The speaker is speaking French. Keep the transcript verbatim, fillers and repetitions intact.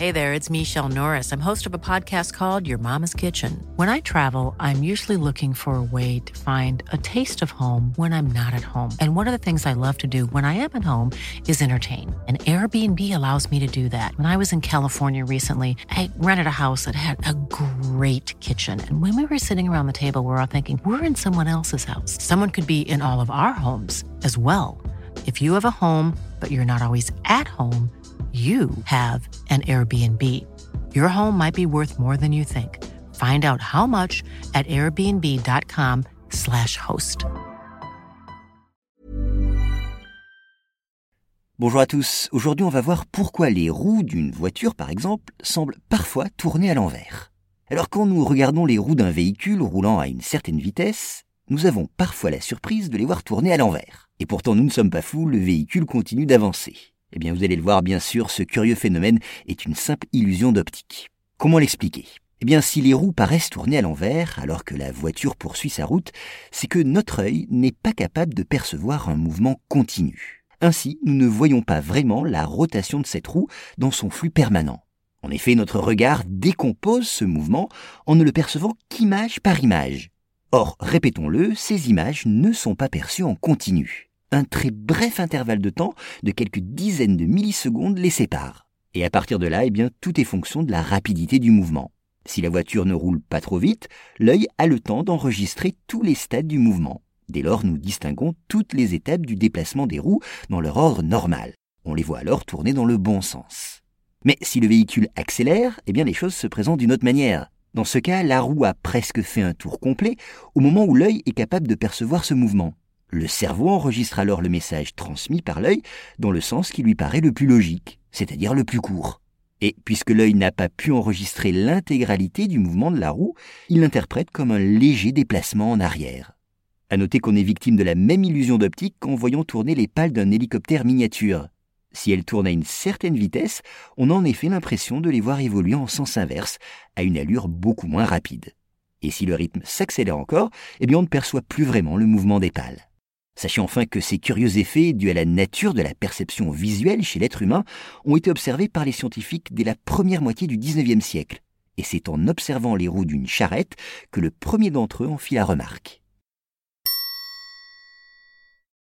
Hey there, it's Michelle Norris. I'm host of a podcast called Your Mama's Kitchen. When I travel, I'm usually looking for a way to find a taste of home when I'm not at home. And one of the things I love to do when I am at home is entertain. And Airbnb allows me to do that. When I was in California recently, I rented a house that had a great kitchen. And when we were sitting around the table, we were all thinking, we're in someone else's house. Someone could be in all of our homes as well. If you have a home, but you're not always at home, you have an Airbnb. Your home might be worth more than you think. Find out how much at airbnb.com slash host. Bonjour à tous. Aujourd'hui, on va voir pourquoi les roues d'une voiture, par exemple, semblent parfois tourner à l'envers. Alors, quand nous regardons les roues d'un véhicule roulant à une certaine vitesse, nous avons parfois la surprise de les voir tourner à l'envers. Et pourtant, nous ne sommes pas fous, le véhicule continue d'avancer. Eh bien, vous allez le voir, bien sûr, ce curieux phénomène est une simple illusion d'optique. Comment l'expliquer ? Eh bien, si les roues paraissent tourner à l'envers alors que la voiture poursuit sa route, c'est que notre œil n'est pas capable de percevoir un mouvement continu. Ainsi, nous ne voyons pas vraiment la rotation de cette roue dans son flux permanent. En effet, notre regard décompose ce mouvement en ne le percevant qu'image par image. Or, répétons-le, ces images ne sont pas perçues en continu. Un très bref intervalle de temps de quelques dizaines de millisecondes les sépare. Et à partir de là, eh bien, tout est fonction de la rapidité du mouvement. Si la voiture ne roule pas trop vite, l'œil a le temps d'enregistrer tous les stades du mouvement. Dès lors, nous distinguons toutes les étapes du déplacement des roues dans leur ordre normal. On les voit alors tourner dans le bon sens. Mais si le véhicule accélère, eh bien, les choses se présentent d'une autre manière. Dans ce cas, la roue a presque fait un tour complet au moment où l'œil est capable de percevoir ce mouvement. Le cerveau enregistre alors le message transmis par l'œil dans le sens qui lui paraît le plus logique, c'est-à-dire le plus court. Et puisque l'œil n'a pas pu enregistrer l'intégralité du mouvement de la roue, il l'interprète comme un léger déplacement en arrière. À noter qu'on est victime de la même illusion d'optique qu'en voyant tourner les pales d'un hélicoptère miniature. Si elles tournent à une certaine vitesse, on a en effet l'impression de les voir évoluer en sens inverse, à une allure beaucoup moins rapide. Et si le rythme s'accélère encore, eh bien on ne perçoit plus vraiment le mouvement des pales. Sachez enfin que ces curieux effets dus à la nature de la perception visuelle chez l'être humain ont été observés par les scientifiques dès la première moitié du dix-neuvième siècle. Et c'est en observant les roues d'une charrette que le premier d'entre eux en fit la remarque.